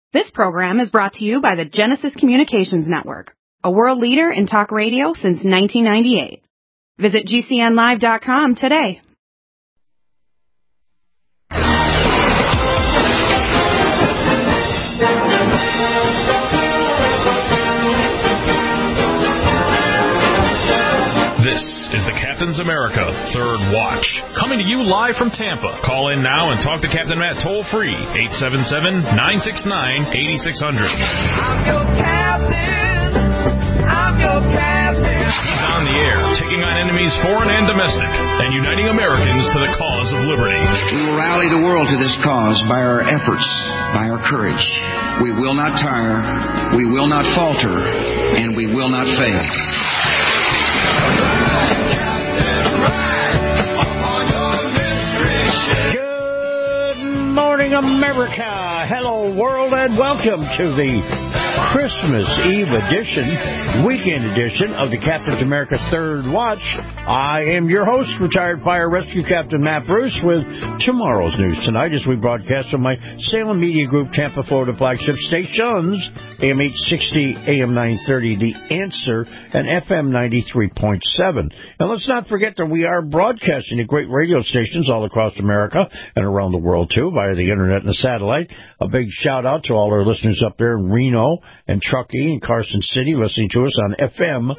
This program is brought to you by the Genesis Communications Network, a world leader in talk radio since 1998. Visit GCNlive.com today. This is the Captain's America Third Watch, coming to you live from Tampa. Call in now and talk to Captain Matt toll-free, 877-969-8600. I'm your captain. I'm your captain. He's on the air, taking on enemies foreign and domestic, and uniting Americans to the cause of liberty. We will rally the world to this cause by our efforts, by our courage. We will not tire, we will not falter, and we will not fail. Good morning, America. Hello, world, and welcome to the Christmas Eve edition, weekend edition of the Captain's America Third Watch. I am your host, retired fire rescue Captain Matt Bruce, with tomorrow's news tonight as we broadcast from my Salem Media Group, Tampa, Florida flagship stations, AM 860, AM 930, The Answer, and FM 93.7. And let's not forget that we are broadcasting at great radio stations all across America and around the world, too, via the internet and the satellite. A big shout-out to all our listeners up there in Reno and Truckee and Carson City listening to us on FM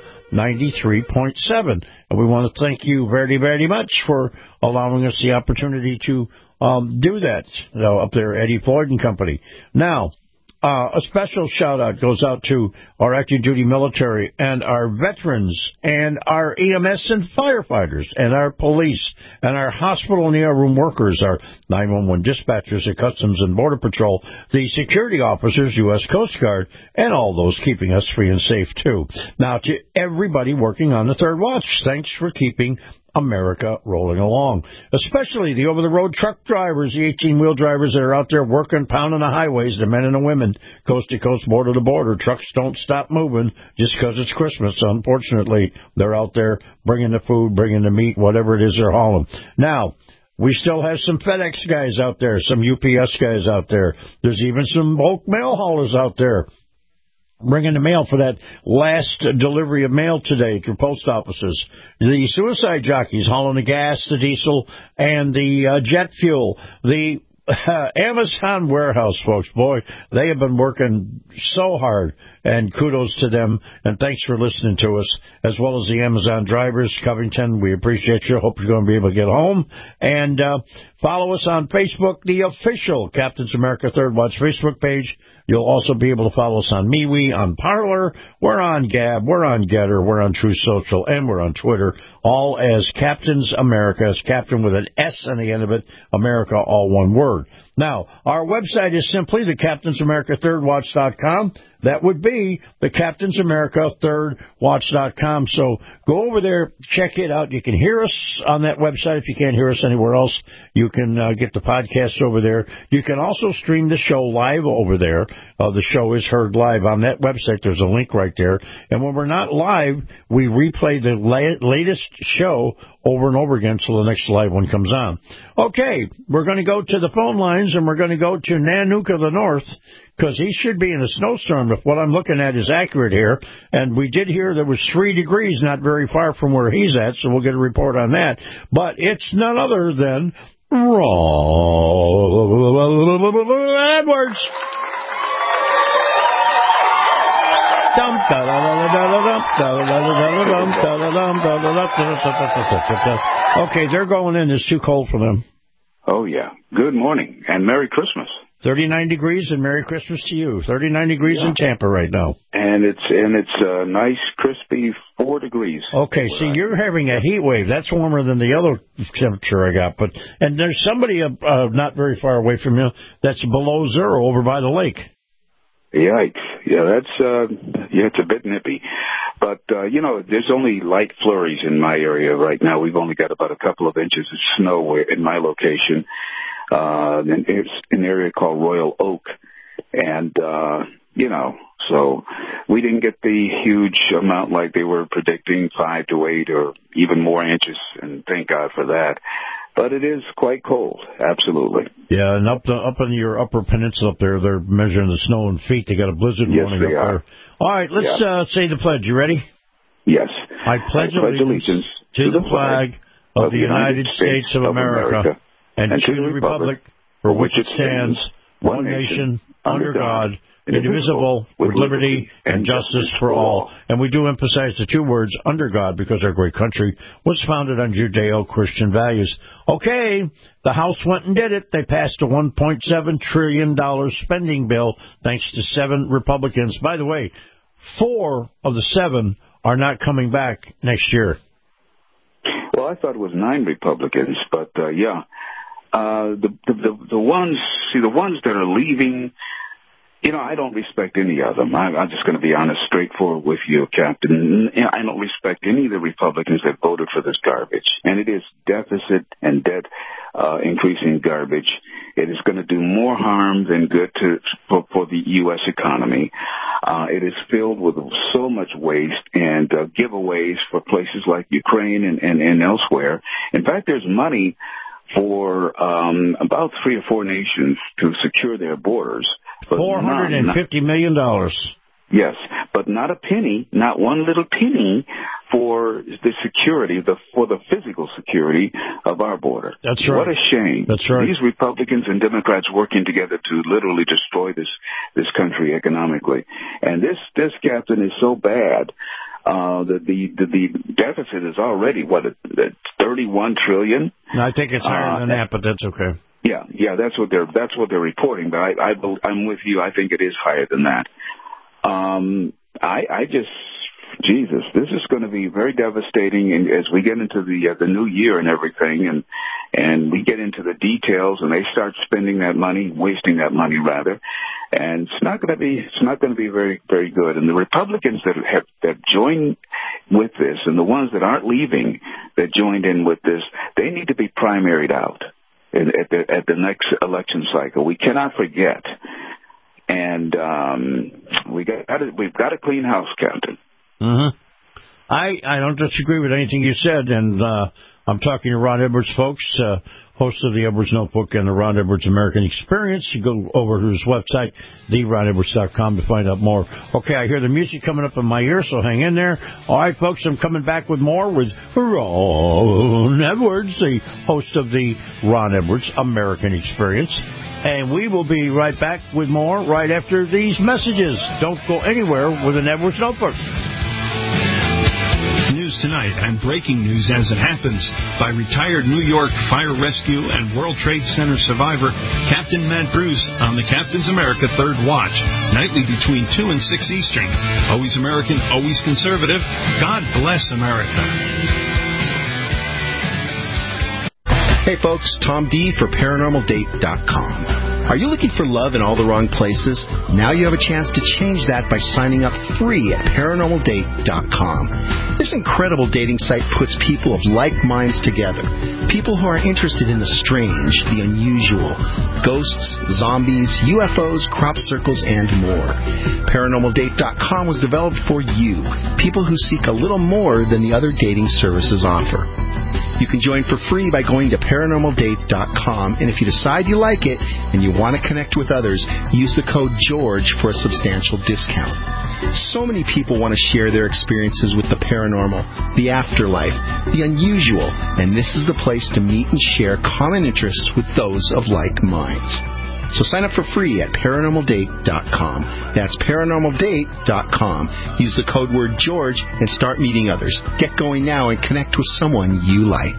93.7. And we want to thank you very, very much for allowing us the opportunity to do that up there, Eddie Floyd and Company. Now, a special shout-out goes out to our active duty military and our veterans and our EMS and firefighters and our police and our hospital and ER room workers, our 911 dispatchers, the Customs and Border Patrol, the security officers, U.S. Coast Guard, and all those keeping us free and safe, too. Now, to everybody working on the Third Watch, thanks for keeping America rolling along, especially the over-the-road truck drivers, the 18-wheel drivers that are out there working, pounding the highways, the men and the women, coast to coast, border to border. Trucks don't stop moving just because it's Christmas. Unfortunately, they're out there bringing the food, bringing the meat, whatever it is they're hauling. Now, we still have some FedEx guys out there, some UPS guys out there. There's even some bulk mail haulers out there bringing the mail for that last delivery of mail today to post offices. The suicide jockeys hauling the gas, the diesel, and the jet fuel. The Amazon warehouse folks, boy, they have been working so hard, and kudos to them, and thanks for listening to us, as well as the Amazon drivers. Covington, we appreciate you. Hope you're going to be able to get home. And follow us on Facebook, the official Captain's America Third Watch Facebook page. You'll also be able to follow us on MeWe, on Parler. We're on Gab, we're on Getter, we're on True Social, and we're on Twitter, all as Captain's America, as Captain with an S on the end of it, America, all one word. Now, our website is simply thecaptainsamericathirdwatch.com. That would be thecaptainsamericathirdwatch.com. So go over there, check it out. You can hear us on that website. If you can't hear us anywhere else, you can get the podcast over there. You can also stream the show live over there. The show is heard live on that website. There's a link right there. And when we're not live, we replay the latest show over and over again till the next live one comes on. Okay, we're going to go to the phone lines, and we're going to go to Nanook of the North, because he should be in a snowstorm if what I'm looking at is accurate here. And we did hear there was 3 degrees not very far from where he's at, so we'll get a report on that. But it's none other than Ron Edwards. Okay, they're going in. It's too cold for them. Oh, yeah. Good morning, and Merry Christmas. 39 degrees, and Merry Christmas to you. 39 degrees in Tampa right now. And it's a nice, crispy 4 degrees. Okay, so you're having a heat wave. That's warmer than the other temperature I got. And there's somebody not very far away from you that's below zero over by the lake. Yikes. Yeah, it's a bit nippy. But, there's only light flurries in my area right now. We've only got about a couple of inches of snow in my location. It's an area called Royal Oak. And, so we didn't get the huge amount like they were predicting, 5 to 8 or even more inches, and thank God for that. But it is quite cold, absolutely. Yeah, and up on your upper peninsula up there, they're measuring the snow in feet. They got a blizzard warning up there. All right, let's say the pledge. You ready? Yes. I pledge allegiance to the flag of the United States of America and to the republic for which it stands, one nation, under God, indivisible, with liberty and justice for all. And we do emphasize the two words, under God, because our great country was founded on Judeo-Christian values. Okay, the House went and did it. They passed a $1.7 trillion spending bill, thanks to 7 Republicans. By the way, 4 of the 7 are not coming back next year. Well, I thought it was 9 Republicans, but the ones that are leaving, I don't respect any of them. I'm just going to be honest, straightforward with you, Captain. I don't respect any of the Republicans that voted for this garbage. And it is deficit and debt increasing garbage. It is going to do more harm than good for the U.S. economy. It is filled with so much waste and giveaways for places like Ukraine and elsewhere. In fact, there's money for about 3 or 4 nations to secure their borders. $450 million. Yes, but not a penny, not one little penny for the security, for the physical security of our border. That's right. What a shame. That's right. These Republicans and Democrats working together to literally destroy this country economically. And this, Captain, is so bad. The deficit is already, $31 trillion? I think it's higher than that, but that's okay. Yeah, that's what they're reporting. But I'm with you. I think it is higher than that. Jesus, this is going to be very devastating, and as we get into the new year and everything, and we get into the details, and they start spending that money, wasting that money rather, and it's not going to be very, very good. And the Republicans that join with this, and the ones that aren't leaving that joined in with this, they need to be primaried out at the next election cycle. We cannot forget, and we've got a clean house, Captain. Mm-hmm. I don't disagree with anything you said, and I'm talking to Ron Edwards, folks, host of the Edwards Notebook and the Ron Edwards American Experience. You go over to his website, theronedwards.com, to find out more. Okay, I hear the music coming up in my ear, so hang in there. All right, folks, I'm coming back with more with Ron Edwards, the host of the Ron Edwards American Experience. And we will be right back with more right after these messages. Don't go anywhere with an Edwards Notebook. News tonight and breaking news as it happens by retired New York Fire Rescue and World Trade Center survivor Captain Matt Bruce on the Captain's America Third Watch, nightly between 2 and 6 Eastern. Always American, always conservative. God bless America. Hey folks, Tom D for ParanormalDate.com. Are you looking for love in all the wrong places? Now you have a chance to change that by signing up free at ParanormalDate.com. This incredible dating site puts people of like minds together. People who are interested in the strange, the unusual, ghosts, zombies, UFOs, crop circles, and more. ParanormalDate.com was developed for you, people who seek a little more than the other dating services offer. You can join for free by going to ParanormalDate.com, and if you decide you like it and you want to connect with others, use the code GEORGE for a substantial discount. So many people want to share their experiences with the paranormal, the afterlife, the unusual, and this is the place to meet and share common interests with those of like minds. So sign up for free at ParanormalDate.com. That's ParanormalDate.com. Use the code word George and start meeting others. Get going now and connect with someone you like.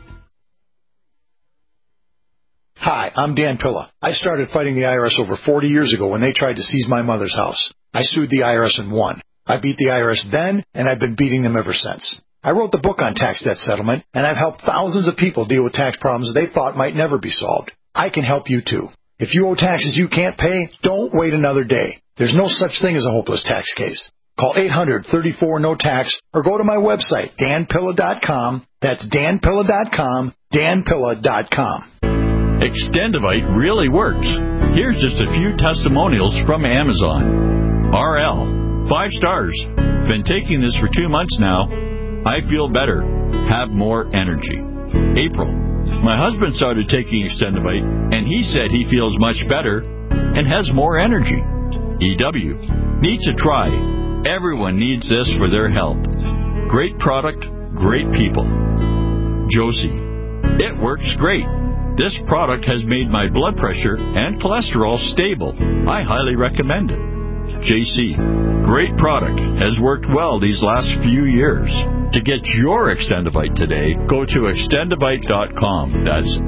Hi, I'm Dan Pilla. I started fighting the IRS over 40 years ago when they tried to seize my mother's house. I sued the IRS and won. I beat the IRS then, and I've been beating them ever since. I wrote the book on tax debt settlement, and I've helped thousands of people deal with tax problems they thought might never be solved. I can help you too. If you owe taxes you can't pay, don't wait another day. There's no such thing as a hopeless tax case. Call 800-34-NO-TAX or go to my website, danpilla.com. That's danpilla.com, danpilla.com. Extendivite really works. Here's just a few testimonials from Amazon. RL, 5 stars. Been taking this for 2 months now. I feel better. Have more energy. April, My husband started taking Extendivite, and he said he feels much better and has more energy. EW. Need to try. Everyone needs this for their health. Great product, great people. Josie. It works great. This product has made my blood pressure and cholesterol stable. I highly recommend it. JC. Great product. Has worked well these last few years. To get your Extendivite today, go to extendivite.com. That's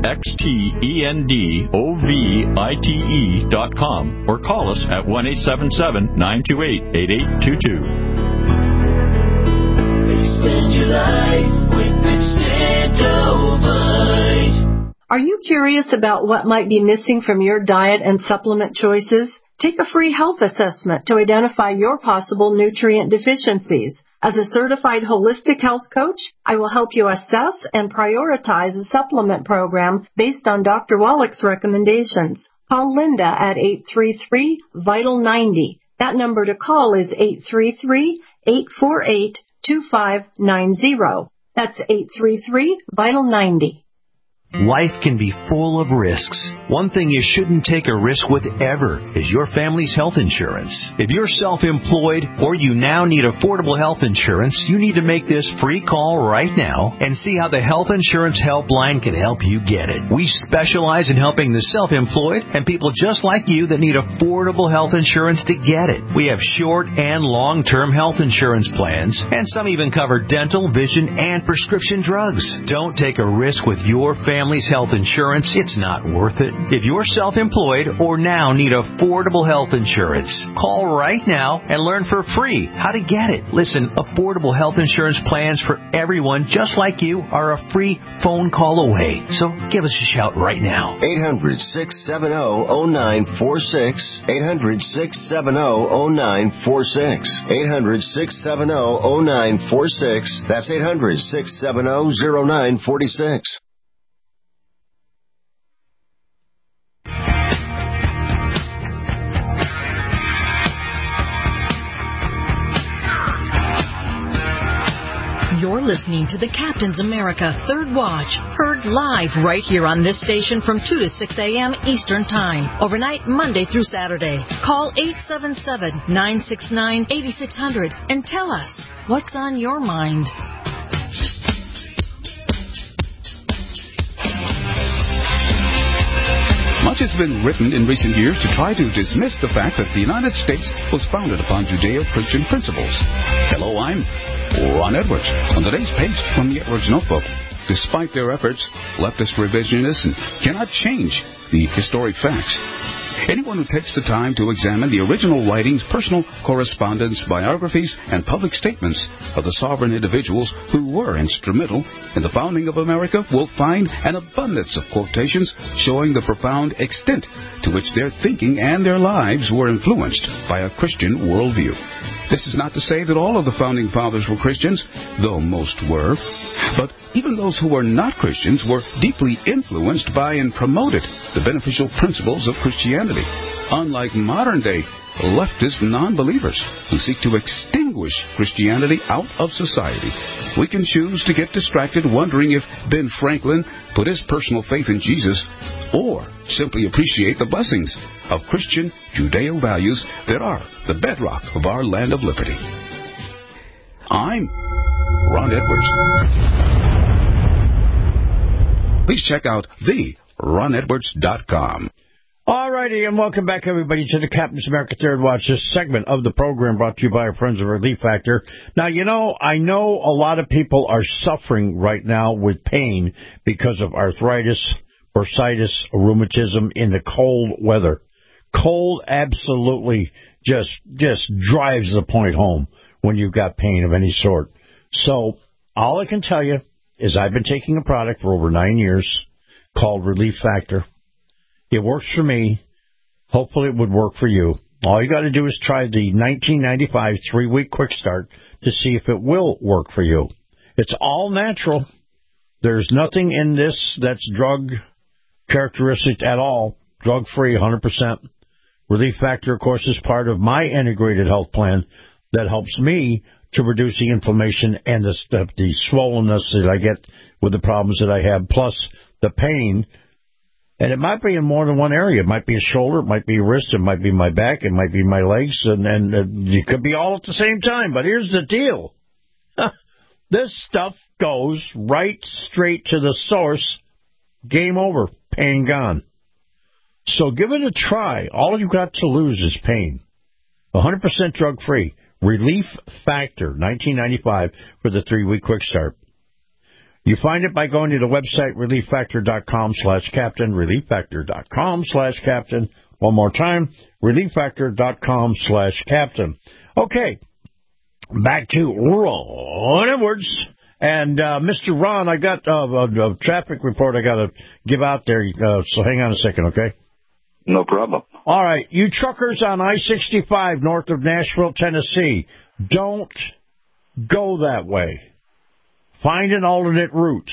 XTENDOVITE.com or call us at 1-877-928-8822. Extend your life with Extendovite. Are you curious about what might be missing from your diet and supplement choices? Take a free health assessment to identify your possible nutrient deficiencies. As a certified holistic health coach, I will help you assess and prioritize a supplement program based on Dr. Wallach's recommendations. Call Linda at 833-VITAL-90. That number to call is 833-848-2590. That's 833-VITAL-90. Life can be full of risks. One thing you shouldn't take a risk with ever is your family's health insurance. If you're self-employed or you now need affordable health insurance, you need to make this free call right now and see how the Health Insurance Helpline can help you get it. We specialize in helping the self-employed and people just like you that need affordable health insurance to get it. We have short and long-term health insurance plans, and some even cover dental, vision, and prescription drugs. Don't take a risk with your family's health insurance. It's not worth it. If you're self-employed or now need affordable health insurance, call right now and learn for free how to get it. Listen, affordable health insurance plans for everyone just like you are a free phone call away. So give us a shout right now. 800-670-0946. 800-670-0946. 800-670-0946. That's 800-670-0946. You're listening to the Captain's America Third Watch, heard live right here on this station from 2 to 6 a.m. Eastern Time, overnight Monday through Saturday. Call 877-969-8600 and tell us what's on your mind. Much has been written in recent years to try to dismiss the fact that the United States was founded upon Judeo-Christian principles. Hello, I'm Ron Edwards. On today's page from the Edwards Notebook, despite their efforts, leftist revisionists cannot change the historic facts. Anyone who takes the time to examine the original writings, personal correspondence, biographies, and public statements of the sovereign individuals who were instrumental in the founding of America will find an abundance of quotations showing the profound extent to which their thinking and their lives were influenced by a Christian worldview. This is not to say that all of the founding fathers were Christians, though most were, but even those who were not Christians were deeply influenced by and promoted the beneficial principles of Christianity, unlike modern-day leftist non-believers who seek to extinguish Christianity out of society. We can choose to get distracted wondering if Ben Franklin put his personal faith in Jesus, or simply appreciate the blessings of Christian Judeo values that are the bedrock of our land of liberty. I'm Ron Edwards. Please check out theronedwards.com. All righty, and welcome back, everybody, to the Captain's America Third Watch, this segment of the program brought to you by our friends of Relief Factor. Now, I know a lot of people are suffering right now with pain because of arthritis, bursitis, rheumatism in the cold weather. Cold absolutely just drives the point home when you've got pain of any sort. So all I can tell you is I've been taking a product for over 9 years called Relief Factor. It works for me. Hopefully it would work for you. All you got to do is try the 1995 3-week quick start to see if it will work for you. It's all natural. There's nothing in this that's drug characteristic at all. Drug-free, 100%. Relief Factor, of course, is part of my integrated health plan that helps me to reduce the inflammation and the swollenness that I get with the problems that I have, plus the pain. And it might be in more than one area. It might be a shoulder, it might be a wrist, it might be my back, it might be my legs, and it could be all at the same time. But here's the deal. This stuff goes right straight to the source. Game over. Pain gone. So give it a try. All you've got to lose is pain. 100% drug-free. Relief Factor, $19.95 for the 3-week quick start. You find it by going to the website, relieffactor.com/captain, relieffactor.com/captain. One more time, relieffactor.com/captain. Okay, back to Ron Edwards. And, Mr. Ron, I got a traffic report I got to give out there, so hang on a second, okay? No problem. All right, you truckers on I-65 north of Nashville, Tennessee, don't go that way. Find an alternate route.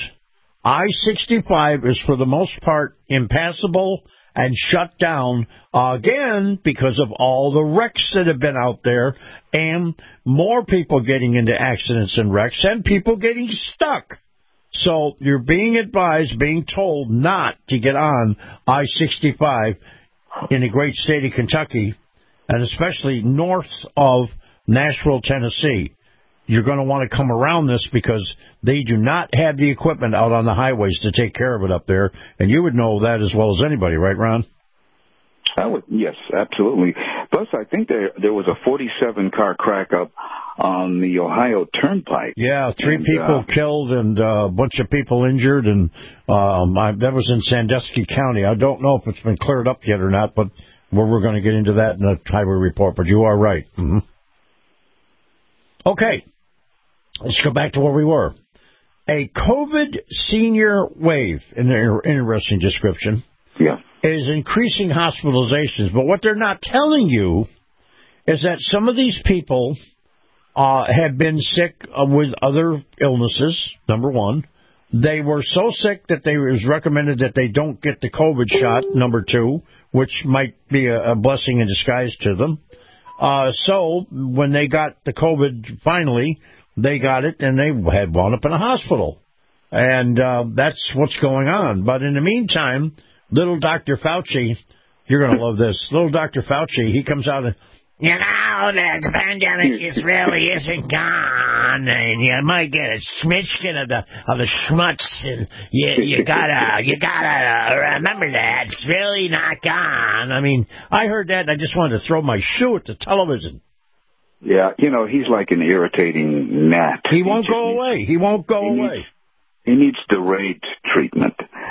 I-65 is, for the most part, impassable and shut down, again, because of all the wrecks that have been out there and more people getting into accidents and wrecks and people getting stuck. So you're being advised, being told not to get on I-65 in the great state of Kentucky, and especially north of Nashville, Tennessee. You're going to want to come around this because they do not have the equipment out on the highways to take care of it up there. And you would know that as well as anybody, right, Ron? I would, yes, absolutely. Plus, I think there was a 47-car crack up on the Ohio Turnpike. Yeah, 3 people killed and a bunch of people injured, and that was in Sandusky County. I don't know if it's been cleared up yet or not, but we're going to get into that in the highway report. But you are right. Mm-hmm. Okay. Let's go back to where we were. A COVID senior wave, in an interesting description, is increasing hospitalizations. But what they're not telling you is that some of these people have been sick with other illnesses, number one. They were so sick that it was recommended that they don't get the COVID shot, number two, which might be a blessing in disguise to them. So when they got the COVID finally, they got it, and they had wound up in a hospital. And that's what's going on. But in the meantime, little Dr. Fauci, you're going to love this. Little Dr. Fauci, he comes out and, the pandemic really isn't gone, and you might get a smidgen of the schmutz, and you gotta remember that it's really not gone. I mean, I heard that, and I just wanted to throw my shoe at the television. Yeah, he's like an irritating gnat. He won't go away. He won't go away. He needs delayed treatment.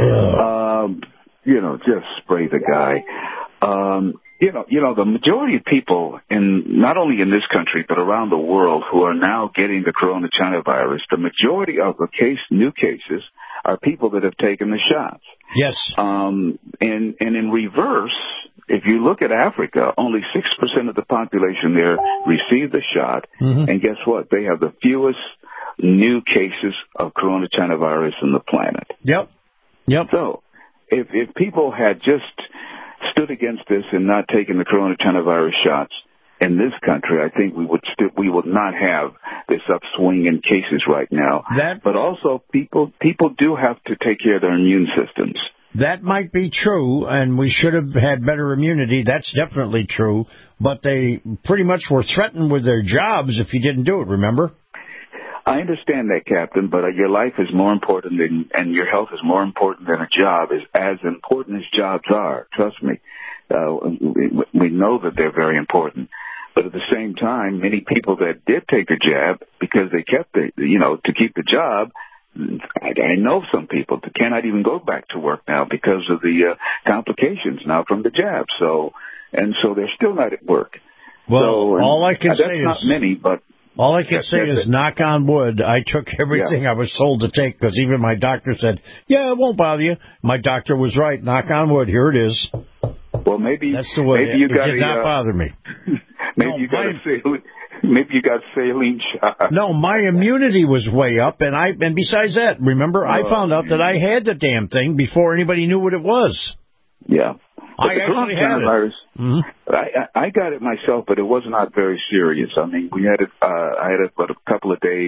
Just spray the guy. The majority of people, not only in this country, but around the world, who are now getting the Corona China virus, the majority of the new cases are people that have taken the shots. Yes. And in reverse, if you look at Africa, only 6% of the population there received the shot. Mm-hmm. And guess what? They have the fewest new cases of Corona China virus on the planet. Yep. So if people had just stood against this and not taken the Corona China virus shots in this country, I think we would not have this upswing in cases right now. But also, people do have to take care of their immune systems. That might be true, and we should have had better immunity. That's definitely true. But they pretty much were threatened with their jobs if you didn't do it, remember? I understand that, Captain, but your life is more important and your health is more important than a job, is as important as jobs are. Trust me. We know that they're very important. But at the same time, many people that did take the jab because they kept to keep the job, I know some people that cannot even go back to work now because of the complications now from the jab. So they're still not at work. Well, all I can say is... That's not many, but... All I can say is, knock on wood, I took everything I was told to take, because even my doctor said, it won't bother you. My doctor was right. Knock on wood. Here it is. Well, maybe that's the way it did not bother me. Maybe you got saline shot. No, my immunity was way up, and besides that, remember, I found out that I had the damn thing before anybody knew what it was. Yeah. But I actually had it. Virus, I got it myself, but it was not very serious. I mean, I had it for a couple of days,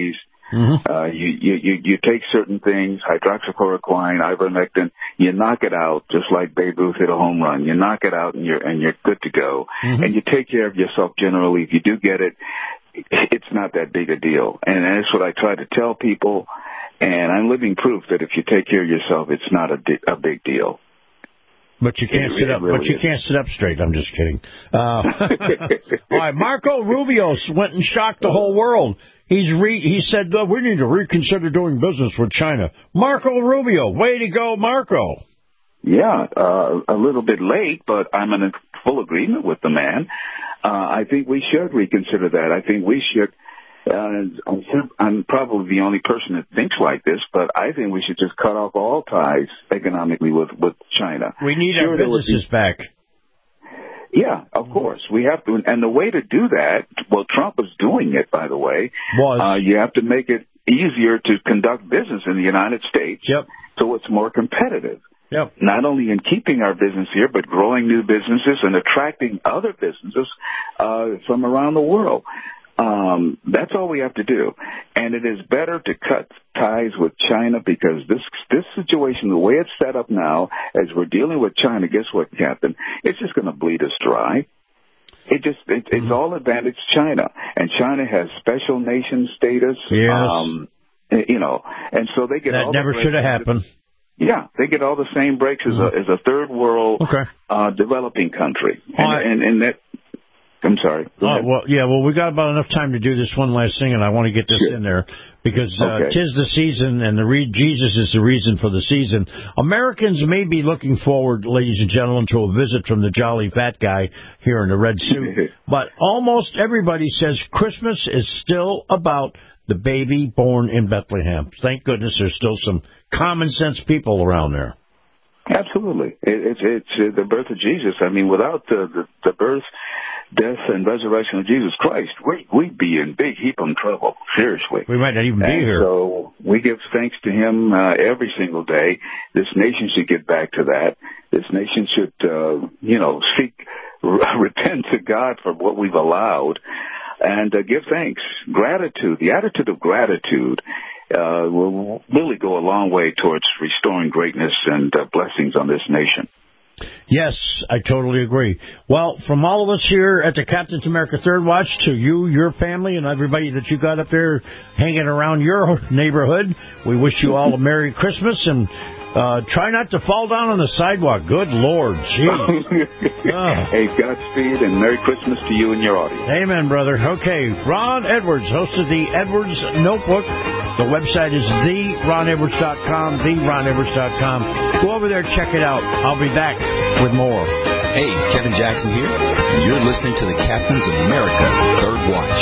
You take certain things, hydroxychloroquine, ivermectin, you knock it out just like Babe Ruth hit a home run. You knock it out and you're good to go. And you take care of yourself generally. If you do get it, it's not that big a deal. And that's what I try to tell people. And I'm living proof that if you take care of yourself, it's not a big deal. But you can't sit up. Really, but you can't sit up straight. I'm just kidding. All right, Marco Rubio went and shocked the whole world. He said we need to reconsider doing business with China. Marco Rubio, way to go, Marco. Yeah, a little bit late, but I'm in full agreement with the man. I think we should reconsider that. I think we should. I'm probably the only person that thinks like this, but I think we should just cut off all ties economically with China. We need our businesses back. Yeah, of course. We have to. And the way to do that, well, Trump is doing it, by the way. You have to make it easier to conduct business in the United States. Yep. So it's more competitive. Yep. Not only in keeping our business here, but growing new businesses and attracting other businesses from around the world. That's all we have to do. And it is better to cut ties with China because this situation, the way it's set up now, as we're dealing with China, guess what, Captain? It's just going to bleed us dry. It's all advantage China. And China has special nation status. Yes. And so they get that all never should have happened. Yeah, they get all the same breaks as a third world developing country. And that. I'm sorry. Well, we got about enough time to do this one last thing, and I want to get this in there because tis the season, and Jesus is the reason for the season. Americans may be looking forward, ladies and gentlemen, to a visit from the jolly fat guy here in the red suit, but almost everybody says Christmas is still about the baby born in Bethlehem. Thank goodness there's still some common sense people around there. Absolutely. It's the birth of Jesus. I mean, without the birth, death, and resurrection of Jesus Christ, we'd be in big heap of trouble, seriously. We might not even be here. So we give thanks to him every single day. This nation should get back to that. This nation should, repent to God for what we've allowed and give thanks. Gratitude, the attitude of gratitude will really go a long way towards restoring greatness and blessings on this nation. Yes, I totally agree. Well, from all of us here at the Captain's America Third Watch to you, your family, and everybody that you got up there hanging around your neighborhood, we wish you all a Merry Christmas and try not to fall down on the sidewalk. Good Lord, jeez. Hey, Godspeed and Merry Christmas to you and your audience. Amen, brother. Okay, Ron Edwards, host of the Edwards Notebook. The website is theronedwards.com, theronedwards.com. Go over there, check it out. I'll be back with more. Hey, Kevin Jackson here. You're listening to the Captain's America Third Watch.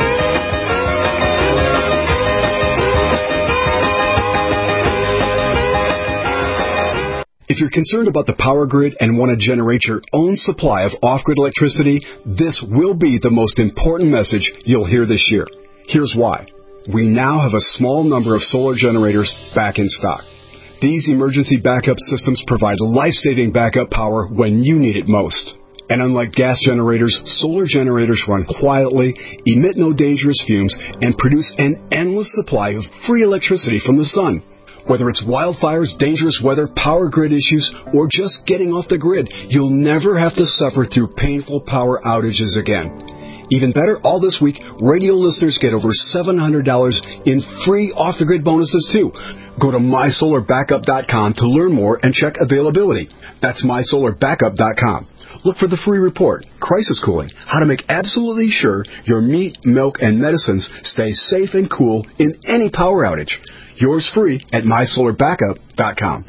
If you're concerned about the power grid and want to generate your own supply of off-grid electricity, this will be the most important message you'll hear this year. Here's why. We now have a small number of solar generators back in stock. These emergency backup systems provide life-saving backup power when you need it most. And unlike gas generators, solar generators run quietly, emit no dangerous fumes, and produce an endless supply of free electricity from the sun. Whether it's wildfires, dangerous weather, power grid issues, or just getting off the grid, you'll never have to suffer through painful power outages again. Even better, all this week, radio listeners get over $700 in free off-the-grid bonuses, too. Go to mysolarbackup.com to learn more and check availability. That's mysolarbackup.com. Look for the free report, Crisis Cooling, how to make absolutely sure your meat, milk, and medicines stay safe and cool in any power outage. Yours free at mysolarbackup.com.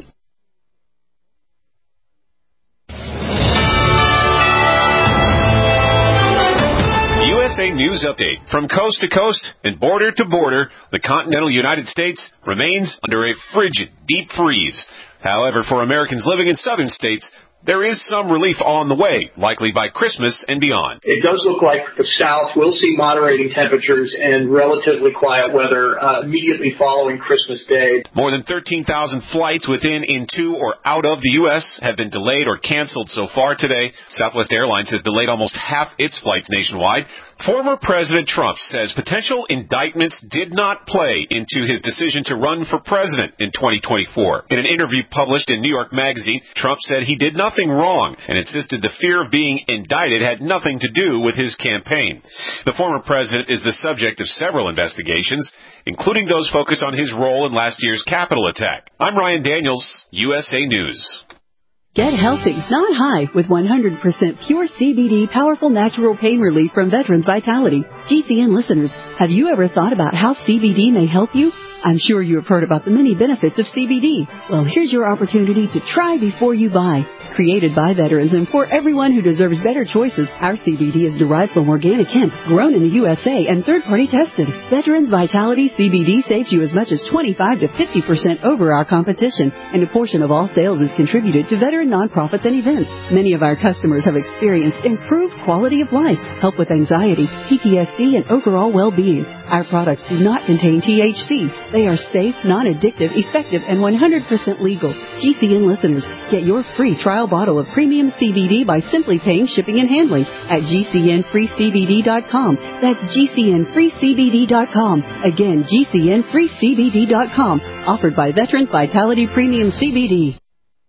USA News Update. From coast to coast and border to border, the continental United States remains under a frigid, deep freeze. However, for Americans living in southern states, there is some relief on the way, likely by Christmas and beyond. It does look like the South will see moderating temperatures and relatively quiet weather immediately following Christmas Day. More than 13,000 flights within, into, or out of the U.S. have been delayed or canceled so far today. Southwest Airlines has delayed almost half its flights nationwide. Former President Trump says potential indictments did not play into his decision to run for president in 2024. In an interview published in New York Magazine, Trump said he did nothing wrong and insisted the fear of being indicted had nothing to do with his campaign. The former president is the subject of several investigations, including those focused on his role in last year's Capitol attack. I'm Ryan Daniels, USA News. Get healthy, not high, with 100% pure CBD powerful natural pain relief from Veterans Vitality. GCN listeners, have you ever thought about how CBD may help you? I'm sure you have heard about the many benefits of CBD. Well, here's your opportunity to try before you buy. Created by veterans and for everyone who deserves better choices, our CBD is derived from organic hemp, grown in the USA and third-party tested. Veterans Vitality CBD saves you as much as 25 to 50% over our competition, and a portion of all sales is contributed to veteran nonprofits and events. Many of our customers have experienced improved quality of life, help with anxiety, PTSD, and overall well-being. Our products do not contain THC. They are safe, non-addictive, effective, and 100% legal. GCN listeners, get your free trial bottle of premium CBD by simply paying shipping and handling at GCNFreeCBD.com. That's GCNFreeCBD.com. Again, GCNFreeCBD.com. Offered by Veterans Vitality Premium CBD.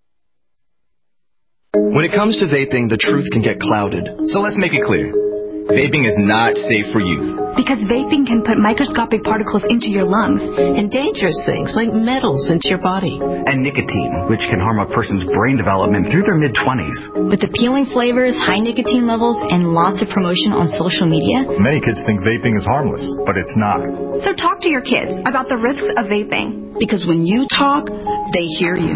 When it comes to vaping, the truth can get clouded. So let's make it clear. Vaping is not safe for youth. Because vaping can put microscopic particles into your lungs. And dangerous things like metals into your body. And nicotine, which can harm a person's brain development through their mid-20s. With appealing flavors, high nicotine levels, and lots of promotion on social media. Many kids think vaping is harmless, but it's not. So talk to your kids about the risks of vaping. Because when you talk, they hear you.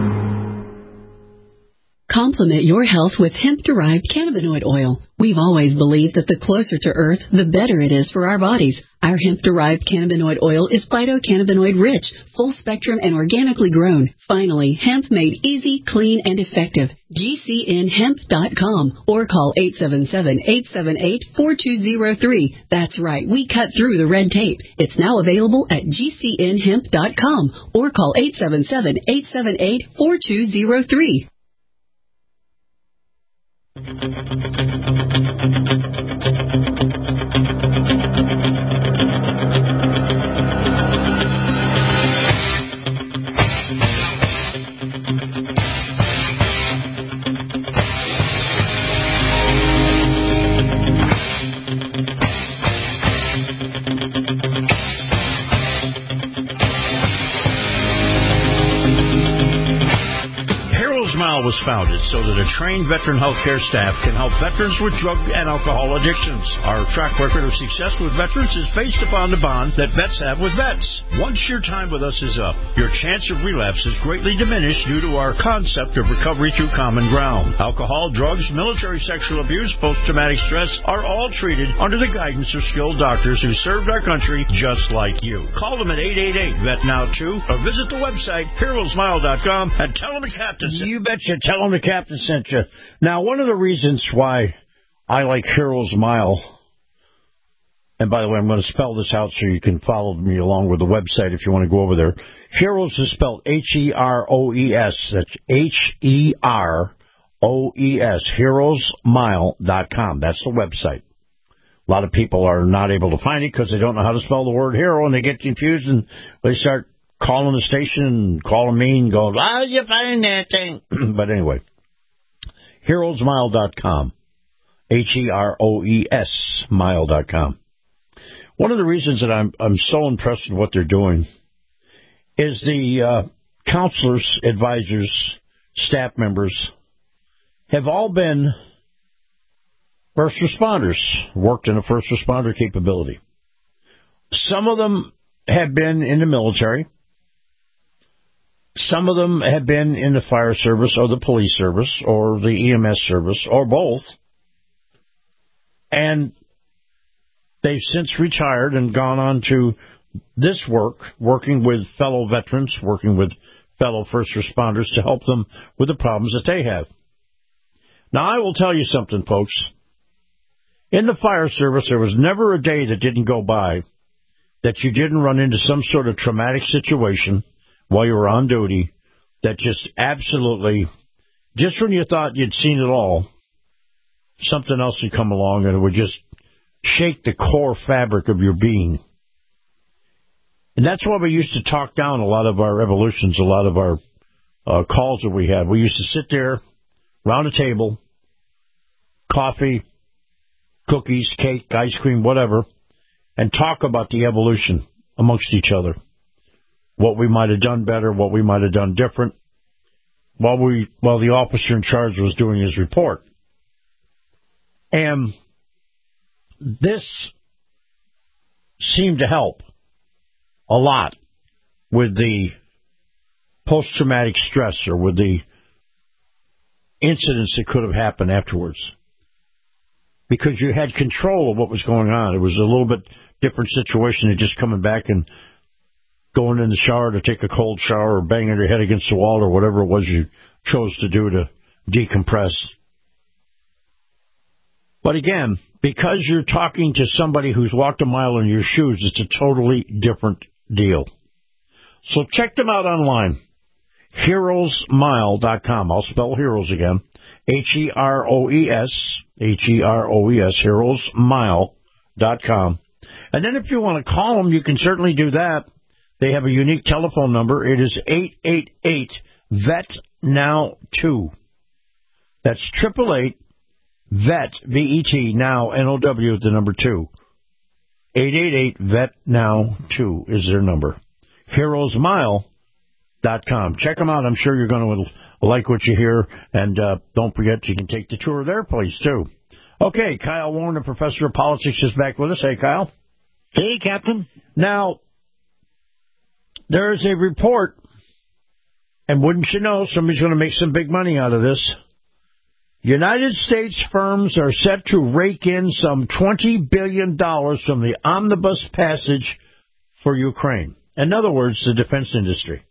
Complement your health with hemp-derived cannabinoid oil. We've always believed that the closer to Earth, the better it is for our bodies. Our hemp-derived cannabinoid oil is phytocannabinoid rich, full-spectrum, and organically grown. Finally, hemp made easy, clean, and effective. GCNHemp.com or call 877-878-4203. That's right, we cut through the red tape. It's now available at GCNHemp.com or call 877-878-4203. Smile was founded so that a trained veteran healthcare staff can help veterans with drug and alcohol addictions. Our track record of success with veterans is based upon the bond that vets have with vets. Once your time with us is up, your chance of relapse is greatly diminished due to our concept of recovery through common ground. Alcohol, drugs, military sexual abuse, post-traumatic stress are all treated under the guidance of skilled doctors who served our country just like you. Call them at 888-VET-NOW-2 or visit the website, HeroSmile.com, and tell them the captain sent you. You betcha. Tell them the captain sent you. Now, one of the reasons why I like Heroes Mile, and by the way, I'm going to spell this out so you can follow me along with the website if you want to go over there. Heroes is spelled H-E-R-O-E-S. That's H-E-R-O-E-S. HeroesMile.com. That's the website. A lot of people are not able to find it because they don't know how to spell the word hero, and they get confused, and they start calling the station and calling me and going, how did you find that thing? But anyway, HeroesMile.com. H-E-R-O-E-S Mile.com. One of the reasons that I'm so impressed with what they're doing is the counselors, advisors, staff members have all been first responders, worked in a first responder capability. Some of them have been in the military. Some of them have been in the fire service or the police service or the EMS service or both. And they've since retired and gone on to this work, working with fellow veterans, working with fellow first responders to help them with the problems that they have. Now, I will tell you something, folks. In the fire service, there was never a day that didn't go by that you didn't run into some sort of traumatic situation while you were on duty that just absolutely, just when you thought you'd seen it all, something else would come along and it would just shake the core fabric of your being. And that's why we used to talk down a lot of our evolutions, a lot of our calls that we had. We used to sit there around a table, coffee, cookies, cake, ice cream, whatever, and talk about the evolution amongst each other. What we might have done better, what we might have done different, while the officer in charge was doing his report. And this seemed to help a lot with the post-traumatic stress or with the incidents that could have happened afterwards. Because you had control of what was going on. It was a little bit different situation than just coming back and going in the shower to take a cold shower or banging your head against the wall or whatever it was you chose to do to decompress. But again, because you're talking to somebody who's walked a mile in your shoes, it's a totally different deal. So check them out online. HeroesMile.com. I'll spell heroes again. HEROES, HeroesMile.com. And then if you want to call them, you can certainly do that. They have a unique telephone number. It is 888-VET-NOW-2. That's 888-VET, V-E-T, now, N-O-W, the number 2. 888-VET-NOW-2 is their number. HeroesMile.com. Check them out. I'm sure you're going to like what you hear. And don't forget, you can take the tour of their place, too. Okay, Kyle Warren, the professor of politics, is back with us. Hey, Kyle. Hey, Captain. Now, there is a report, and wouldn't you know, somebody's going to make some big money out of this. United States firms are set to rake in some $20 billion from the omnibus passage for Ukraine. In other words, the defense industry.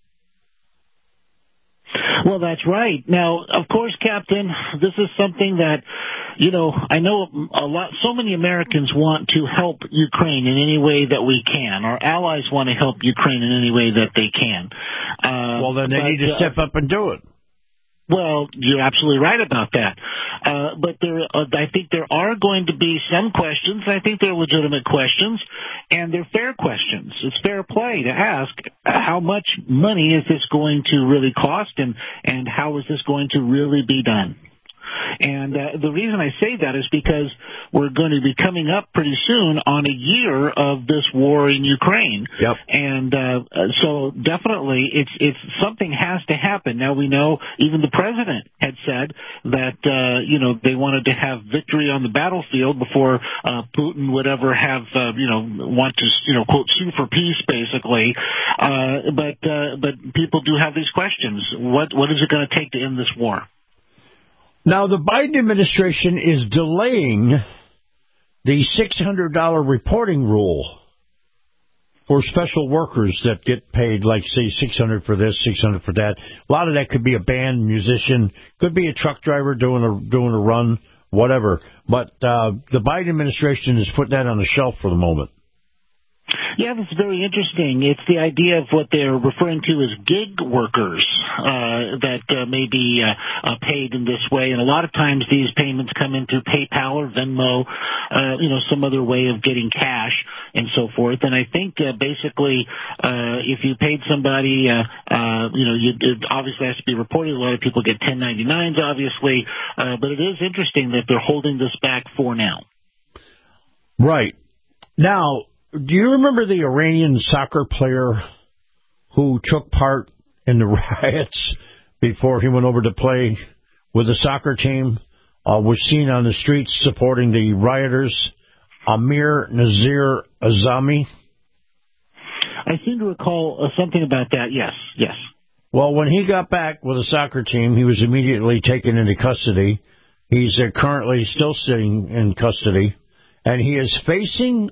Well, that's right. Now, of course, Captain, this is something that, I know so many Americans want to help Ukraine in any way that we can. Our allies want to help Ukraine in any way that they can. Well, then they need to step up and do it. Well, you're absolutely right about that. But I think there are going to be some questions. I think they're legitimate questions, and they're fair questions. It's fair play to ask how much money is this going to really cost, and how is this going to really be done? And the reason I say that is because we're going to be coming up pretty soon on a year of this war in Ukraine. Yep. And so definitely it's something has to happen. Now we know even the president had said that, they wanted to have victory on the battlefield before Putin would ever have, want to, quote, sue for peace, basically. But people do have these questions. What is it going to take to end this war? Now, the Biden administration is delaying the $600 reporting rule for special workers that get paid, like, say, $600 for this, $600 for that. A lot of that could be a band musician, could be a truck driver doing a run, whatever. But the Biden administration has put that on the shelf for the moment. Yeah, that's very interesting. It's the idea of what they're referring to as gig workers that may be paid in this way. And a lot of times these payments come in through PayPal or Venmo, some other way of getting cash and so forth. And I think basically if you paid somebody, it obviously has to be reported. A lot of people get 1099s, obviously. But it is interesting that they're holding this back for now. Right. Now, do you remember the Iranian soccer player who took part in the riots before he went over to play with the soccer team? Was seen on the streets supporting the rioters, Amir Nazir Azami? I seem to recall something about that, yes. Well, when he got back with the soccer team, he was immediately taken into custody. He's currently still sitting in custody, and he is facing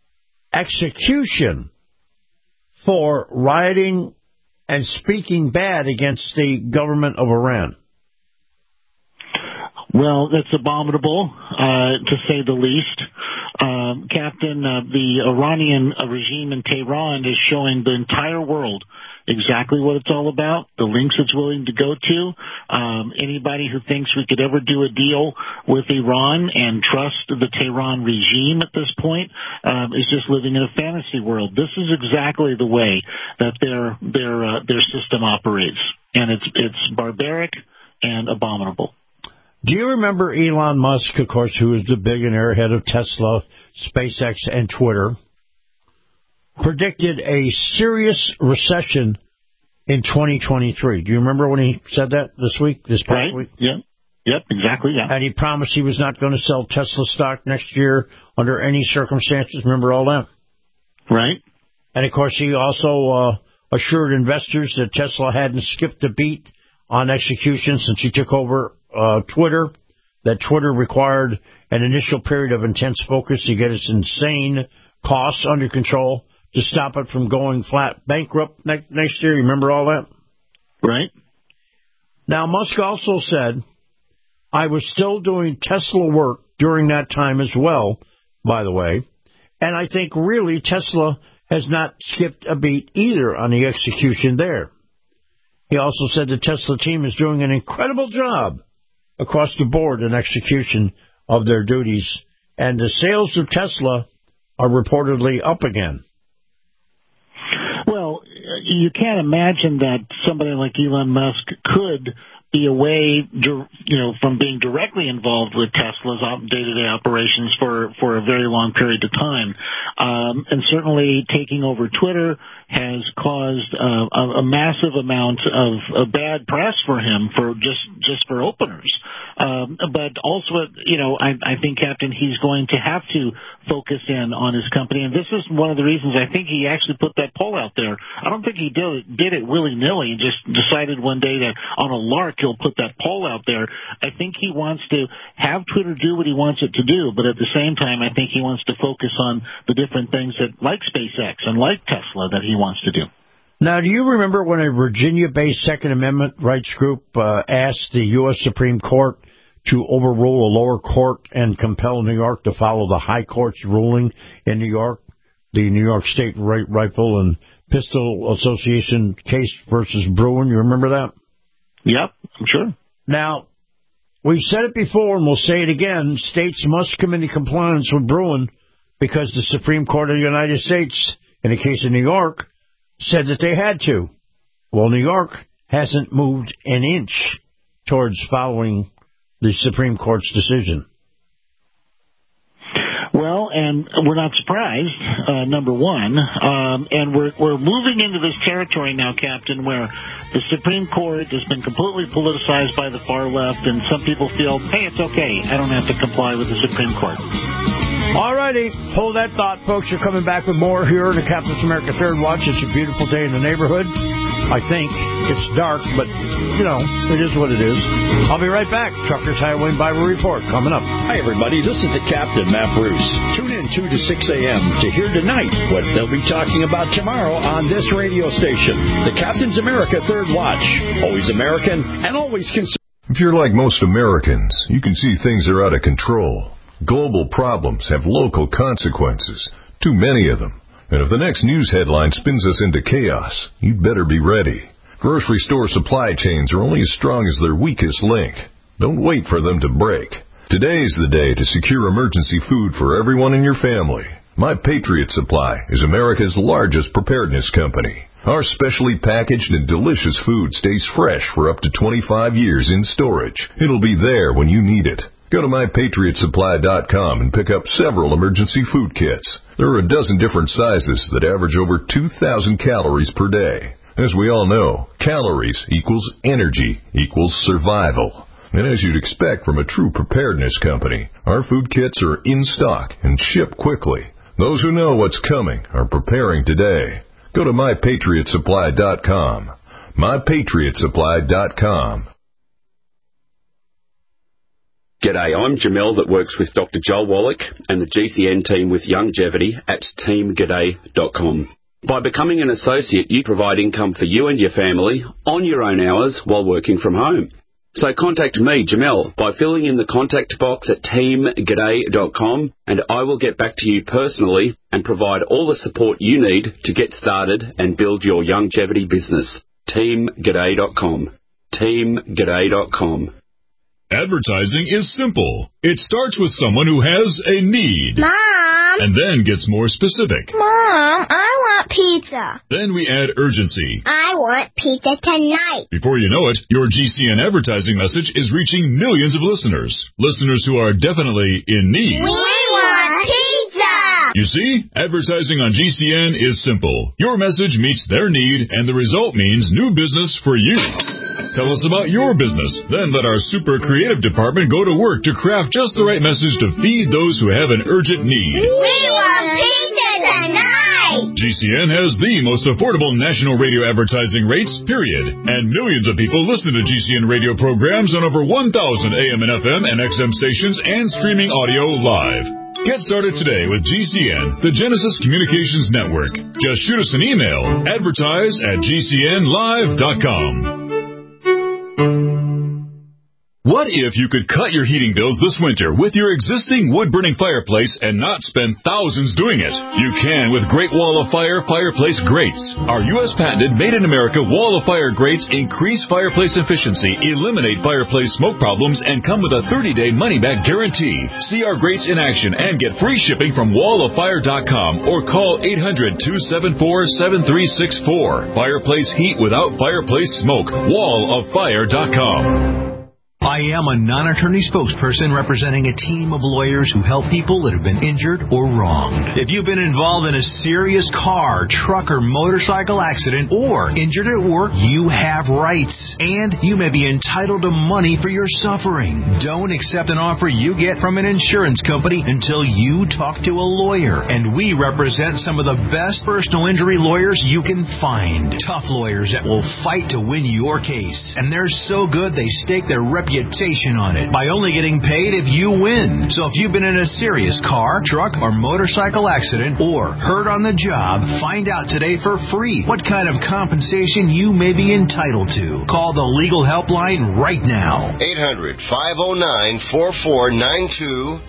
execution for rioting and speaking bad against the government of Iran. Well, that's abominable, to say the least. Captain, the Iranian regime in Tehran is showing the entire world exactly what it's all about, the links it's willing to go to. Anybody who thinks we could ever do a deal with Iran and trust the Tehran regime at this point is just living in a fantasy world. This is exactly the way that their system operates, and it's barbaric and abominable. Do you remember Elon Musk, of course, who is the billionaire head of Tesla, SpaceX, and Twitter, predicted a serious recession in 2023? Do you remember when he said that this past week? Yeah. Yep, exactly, yeah. And he promised he was not going to sell Tesla stock next year under any circumstances. Remember all that? Right. And, of course, he also assured investors that Tesla hadn't skipped a beat on execution since he took over Twitter, that Twitter required an initial period of intense focus to get its insane costs under control to stop it from going flat bankrupt next year. You remember all that? Right. Now, Musk also said, I was still doing Tesla work during that time as well, by the way, and I think really Tesla has not skipped a beat either on the execution there. He also said the Tesla team is doing an incredible job across the board in execution of their duties, and the sales of Tesla are reportedly up again. Well, you can't imagine that somebody like Elon Musk could be away, from being directly involved with Tesla's day-to-day operations for a very long period of time. And certainly taking over Twitter has caused a massive amount of bad press for him for just for openers. But also, I think, Captain, he's going to have to focus in on his company. And this is one of the reasons I think he actually put that poll out there. I don't think he did it willy-nilly and just decided one day that on a lark he'll put that poll out there. I think he wants to have Twitter do what he wants it to do, but at the same time, I think he wants to focus on the different things that, like SpaceX and like Tesla, that he wants to do. Now, do you remember when a Virginia-based Second Amendment rights group asked the U.S. Supreme Court to overrule a lower court and compel New York to follow the High Court's ruling in New York, the New York State Rifle and Pistol Association case versus Bruen? You remember that? Yep, I'm sure. Now, we've said it before and we'll say it again. States must come into compliance with Bruen because the Supreme Court of the United States, in the case of New York, said that they had to. Well, New York hasn't moved an inch towards following the Supreme Court's decision. Well, and we're not surprised, number one, and we're moving into this territory now, Captain, where the Supreme Court has been completely politicized by the far left, and some people feel, hey, it's okay, I don't have to comply with the Supreme Court. All righty, hold that thought, folks. You're coming back with more here in the Captain's America Third Watch. It's a beautiful day in the neighborhood. I think it's dark, but, it is what it is. I'll be right back. Truckers Highway and Bible Report coming up. Hi, everybody. This is the Captain, Matt Bruce. Tune in 2 to 6 a.m. to hear tonight what they'll be talking about tomorrow on this radio station. The Captain's America Third Watch. Always American and always concerned. If you're like most Americans, you can see things are out of control. Global problems have local consequences, too many of them. And if the next news headline spins us into chaos, you'd better be ready. Grocery store supply chains are only as strong as their weakest link. Don't wait for them to break. Today's the day to secure emergency food for everyone in your family. My Patriot Supply is America's largest preparedness company. Our specially packaged and delicious food stays fresh for up to 25 years in storage. It'll be there when you need it. Go to MyPatriotSupply.com and pick up several emergency food kits. There are a dozen different sizes that average over 2,000 calories per day. As we all know, calories equals energy equals survival. And as you'd expect from a true preparedness company, our food kits are in stock and ship quickly. Those who know what's coming are preparing today. Go to MyPatriotSupply.com. MyPatriotSupply.com. G'day, I'm Jamel that works with Dr. Joel Wallach and the GCN team with Longevity at teamg'day.com. By becoming an associate, you provide income for you and your family on your own hours while working from home. So contact me, Jamel, by filling in the contact box at teamg'day.com, and I will get back to you personally and provide all the support you need to get started and build your longevity business. teamg'day.com. teamg'day.com. Advertising is simple. It starts with someone who has a need. Mom! And then gets more specific. Mom, I want pizza. Then we add urgency. I want pizza tonight. Before you know it, your GCN advertising message is reaching millions of listeners. Listeners who are definitely in need. We want pizza! You see, advertising on GCN is simple. Your message meets their need, and the result means new business for you. Tell us about your business. Then let our super creative department go to work to craft just the right message to feed those who have an urgent need. We want pizza tonight! GCN has the most affordable national radio advertising rates, period. And millions of people listen to GCN radio programs on over 1,000 AM and FM and XM stations and streaming audio live. Get started today with GCN, the Genesis Communications Network. Just shoot us an email, advertise@gcnlive.com. What if you could cut your heating bills this winter with your existing wood-burning fireplace and not spend thousands doing it? You can with Great Wall of Fire fireplace grates. Our U.S. patented made-in-America Wall of Fire grates increase fireplace efficiency, eliminate fireplace smoke problems, and come with a 30-day money-back guarantee. See our grates in action and get free shipping from walloffire.com or call 800-274-7364. Fireplace heat without fireplace smoke. walloffire.com. I am a non-attorney spokesperson representing a team of lawyers who help people that have been injured or wronged. If you've been involved in a serious car, truck, or motorcycle accident or injured at work, you have rights, and you may be entitled to money for your suffering. Don't accept an offer you get from an insurance company until you talk to a lawyer, and we represent some of the best personal injury lawyers you can find. Tough lawyers that will fight to win your case, and they're so good they stake their reputation on it by only getting paid if you win. So if you've been in a serious car, truck, or motorcycle accident or hurt on the job, find out today for free what kind of compensation you may be entitled to. Call the legal helpline right now. 800-509-4492.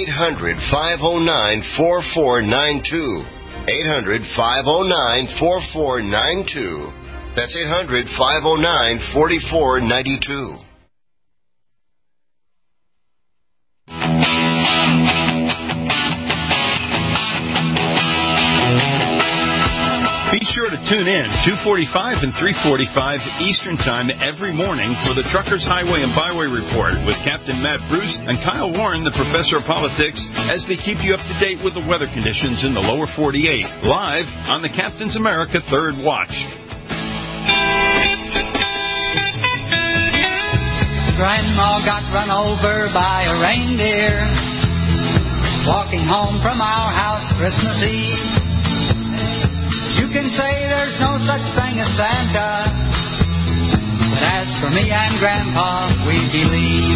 800-509-4492. 800-509-4492. That's 800-509-4492. Be sure to tune in 2:45 and 3:45 Eastern Time every morning for the Truckers Highway and Byway Report with Captain Matt Bruce and Kyle Warren, the Professor of Politics, as they keep you up to date with the weather conditions in the lower 48, live on the Captain's America Third Watch. Grandma got run over by a reindeer walking home from our house Christmas Eve. You can say there's no such thing as Santa, but as for me and Grandpa, we believe.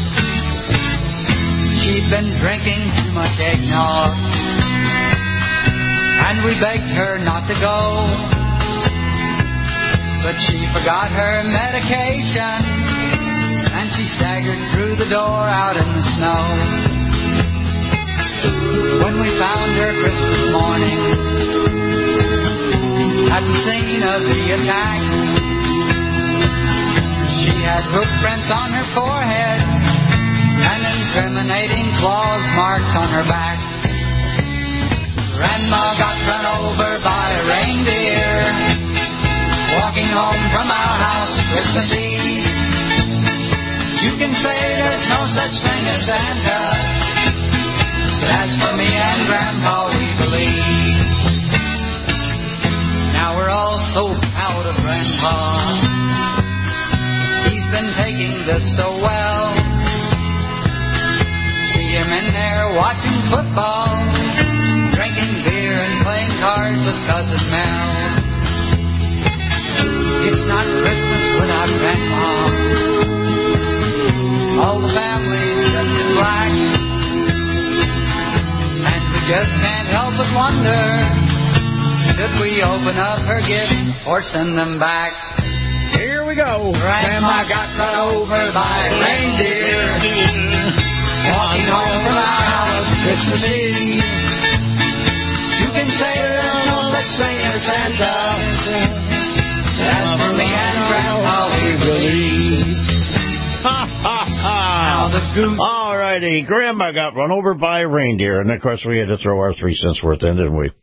She'd been drinking too much eggnog, and we begged her not to go, but she forgot her medication, and she staggered through the door out in the snow. When we found her Christmas morning at the scene of the attack, she had hoof prints on her forehead and incriminating claws marks on her back. Grandma got run over by a reindeer walking home from our house Christmas Eve. You can say there's no such thing as Santa, but as for me and Grandpa, we believe. Now we're all so proud of Grandpa. He's been taking this so well. See him in there watching football, drinking beer and playing cards with Cousin Mel. It's not Christmas without Grandpa. All the family's dressed in black, and we just can't help but wonder, should we open up her gifts or send them back? Here we we go. Grandma got run over by a reindeer. Walking home from our house Christmas Eve. You can say there's no such thing as Santa. As for me and Grandma, we believe. All righty. Grandma got run over by a reindeer. And, of course, we had to throw our 3 cents worth in, didn't we?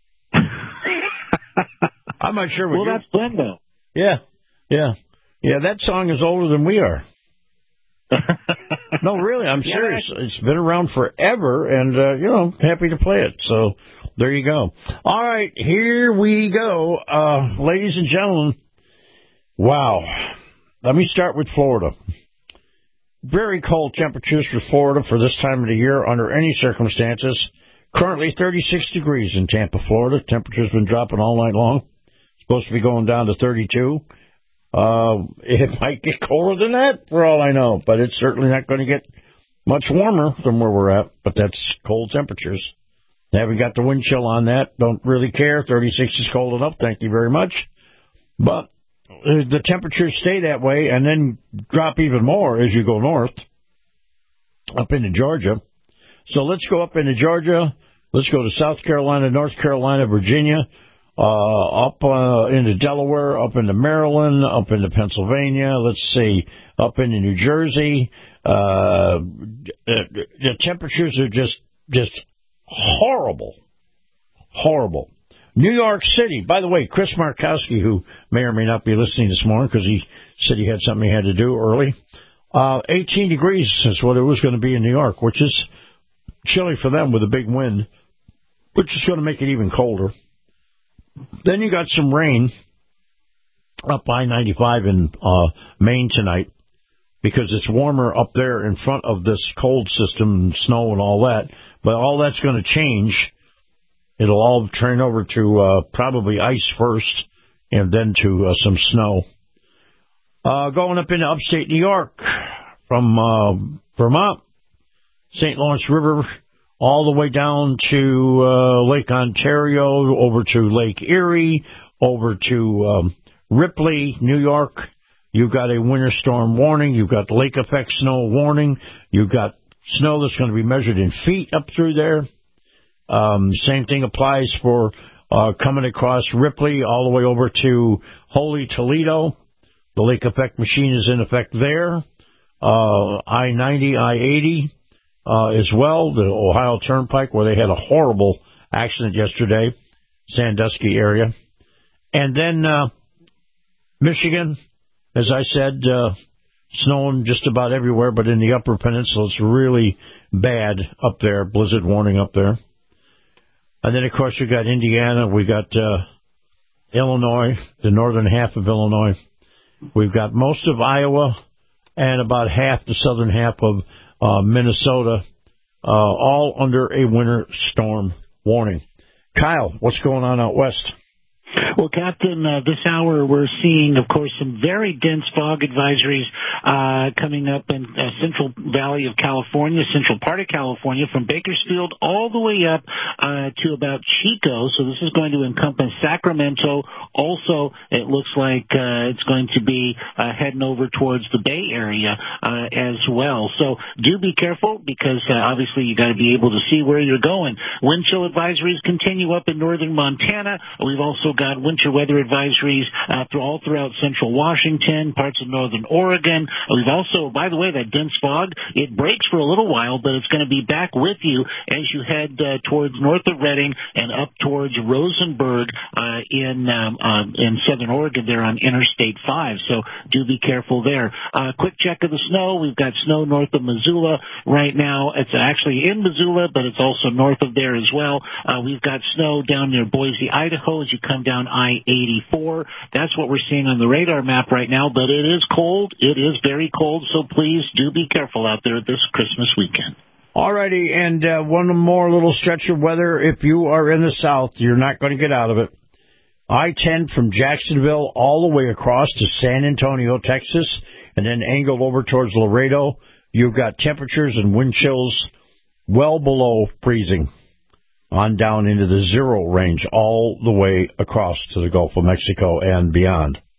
I'm not sure. Well, that's Glenda. Yeah. That song is older than we are. No, really, I'm serious. It's been around forever, and, happy to play it. So there you go. All right, here we go. Ladies and gentlemen, wow. Let me start with Florida. Very cold temperatures for Florida for this time of the year under any circumstances. Currently 36 degrees in Tampa, Florida. Temperature's been dropping all night long. Supposed to be going down to 32. It might get colder than that, for all I know, but it's certainly not going to get much warmer than where we're at, but that's cold temperatures. Haven't got the wind chill on that. Don't really care. 36 is cold enough. Thank you very much. But the temperatures stay that way and then drop even more as you go north up into Georgia. So let's go up into Georgia. Let's go to South Carolina, North Carolina, Virginia, up into Delaware, up into Maryland, up into Pennsylvania. Let's see, up into New Jersey. The temperatures are just horrible. New York City, by the way, Chris Markowski, who may or may not be listening this morning because he said he had something he had to do early, 18 degrees is what it was going to be in New York, which is chilly for them with a big wind, which is going to make it even colder. Then you got some rain up I-95 in Maine tonight because it's warmer up there in front of this cold system and snow and all that, but all that's going to change. It'll all turn over to probably ice first and then to some snow. Going up into upstate New York from Vermont, St. Lawrence River, all the way down to Lake Ontario, over to Lake Erie, over to Ripley, New York. You've got a winter storm warning. You've got lake effect snow warning. You've got snow that's going to be measured in feet up through there. Same thing applies for coming across Ripley all the way over to Holy Toledo. The lake effect machine is in effect there. I-90, I-80 as well, the Ohio Turnpike, where they had a horrible accident yesterday, Sandusky area. And then Michigan, as I said, snowing just about everywhere, but in the Upper Peninsula, it's really bad up there, blizzard warning up there. And then, of course, we got Indiana, we got Illinois, the northern half of Illinois. We've got most of Iowa and about half the southern half of Minnesota, all under a winter storm warning. Kyle, what's going on out west? Well, Captain, this hour we're seeing, of course, some very dense fog advisories coming up in Central Valley of California, central part of California, from Bakersfield all the way up to about Chico. So this is going to encompass Sacramento. Also, it looks like it's going to be heading over towards the Bay Area as well. So do be careful because obviously you got to be able to see where you're going. Wind chill advisories continue up in northern Montana. We've also got winter weather advisories all throughout central Washington, parts of northern Oregon. We've also, by the way, that dense fog, it breaks for a little while, but it's going to be back with you as you head towards north of Redding and up towards Rosenberg in southern Oregon there on Interstate 5. So do be careful there. Quick check of the snow. We've got snow north of Missoula right now. It's actually in Missoula, but it's also north of there as well. We've got snow down near Boise, Idaho as you come down I-84. That's what we're seeing on the radar map right now, but it is cold. It is very cold, so please do be careful out there this Christmas weekend. All righty, and one more little stretch of weather. If you are in the south, you're not going to get out of it. I-10 from Jacksonville all the way across to San Antonio, Texas, and then angled over towards Laredo. You've got temperatures and wind chills well below freezing on down into the 0 range all the way across to the Gulf of Mexico and beyond.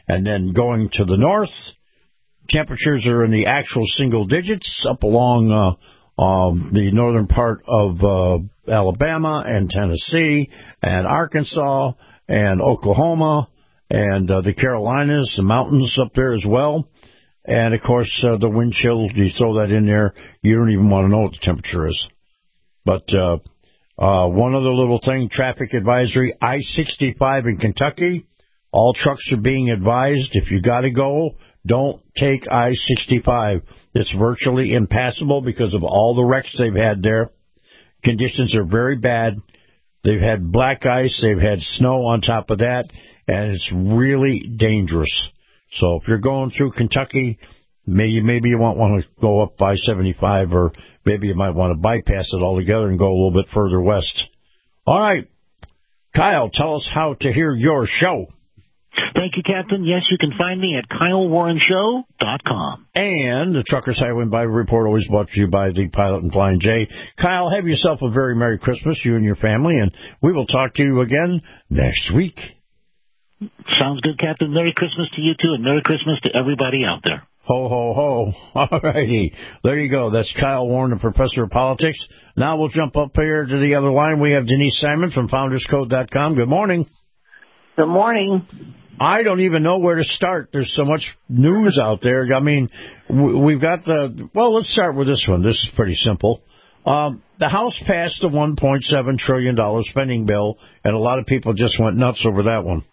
And then going to the north, temperatures are in the actual single digits up along the northern part of Alabama and Tennessee and Arkansas and Oklahoma and the Carolinas, the mountains up there as well. And, of course, the wind chill, you throw that in there, you don't even want to know what the temperature is. But one other little thing, traffic advisory, I-65 in Kentucky, all trucks are being advised, if you got to go, don't take I-65. It's virtually impassable because of all the wrecks they've had there. Conditions are very bad. They've had black ice, they've had snow on top of that, and it's really dangerous. So if you're going through Kentucky, maybe you won't want to go up by 75, or maybe you might want to bypass it altogether and go a little bit further west. All right. Kyle, tell us how to hear your show. Thank you, Captain. Yes, you can find me at KyleWarrenShow.com. And the Truckers Highway and Byway Report, always brought to you by the Pilot and Flying J. Kyle, have yourself a very Merry Christmas, you and your family, and we will talk to you again next week. Sounds good, Captain. Merry Christmas to you, too, and Merry Christmas to everybody out there. Ho, ho, ho. All righty. There you go. That's Kyle Warren, the Professor of Politics. Now we'll jump up here to the other line. We have Denise Simon from FoundersCode.com. Good morning. Good morning. I don't even know where to start. There's so much news out there. I mean, we've got let's start with this one. This is pretty simple. The House passed the $1.7 trillion spending bill, and a lot of people just went nuts over that one.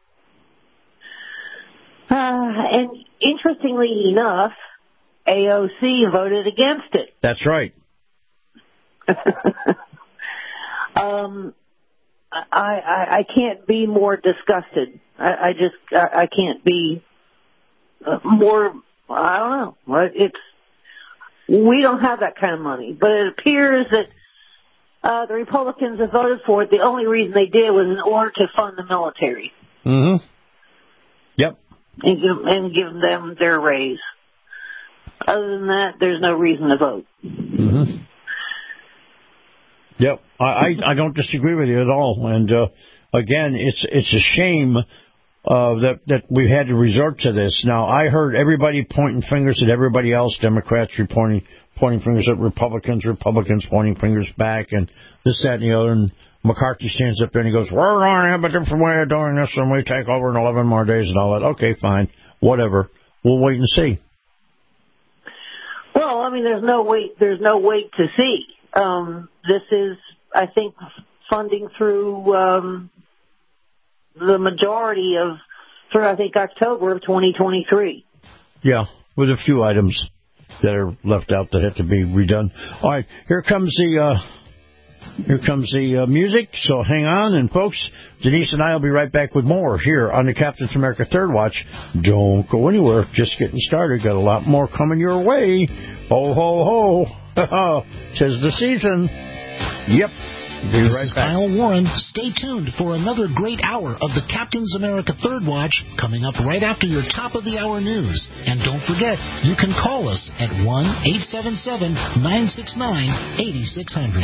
And interestingly enough, AOC voted against it. That's right. I can't be more disgusted. I can't be more. I don't know. We don't have that kind of money, but it appears that the Republicans have voted for it. The only reason they did was in order to fund the military. Mm-hmm. Yep. And give them their raise. Other than that, there's no reason to vote. Mm-hmm. Yep, I don't disagree with you at all. And again, it's a shame that we had to resort to this. Now, I heard everybody pointing fingers at everybody else. Democrats pointing fingers at Republicans pointing fingers back, and this, that, and the other. And McCarthy stands up there and he goes, "We're going to have a different way of doing this when we take over in 11 more days and all that." Okay, fine, whatever. We'll wait and see. Well, I mean, there's no wait to see. This is, I think, funding through the majority through, I think, October of 2023. Yeah, with a few items that are left out that have to be redone. All right, here comes the music, so hang on. And, folks, Denise and I will be right back with more here on the Captain's America Third Watch. Don't go anywhere. Just getting started. Got a lot more coming your way. Ho, ho, ho. 'Tis the season. Yep. Be this right is back. Kyle Warren. Stay tuned for another great hour of the Captain's America Third Watch coming up right after your top-of-the-hour news. And don't forget, you can call us at 1-877-969-8600.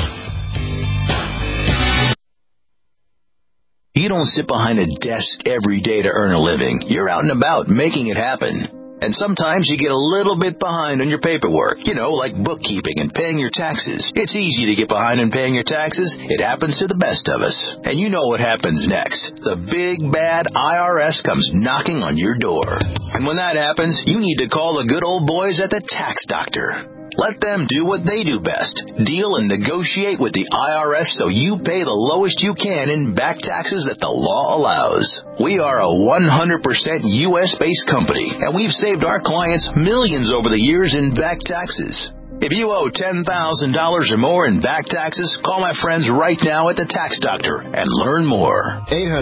You don't sit behind a desk every day to earn a living. You're out and about making it happen. And sometimes you get a little bit behind on your paperwork, like bookkeeping and paying your taxes. It's easy to get behind in paying your taxes. It happens to the best of us. And you know what happens next. The big, bad IRS comes knocking on your door. And when that happens, you need to call the good old boys at the Tax Doctor. Let them do what they do best. Deal and negotiate with the IRS so you pay the lowest you can in back taxes that the law allows. We are a 100% U.S.-based company, and we've saved our clients millions over the years in back taxes. If you owe $10,000 or more in back taxes, call my friends right now at the Tax Doctor and learn more.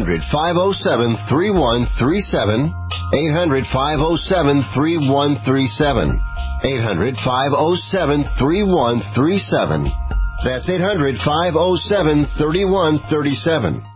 800-507-3137. 800-507-3137. 800-507-3137. That's 800-507-3137.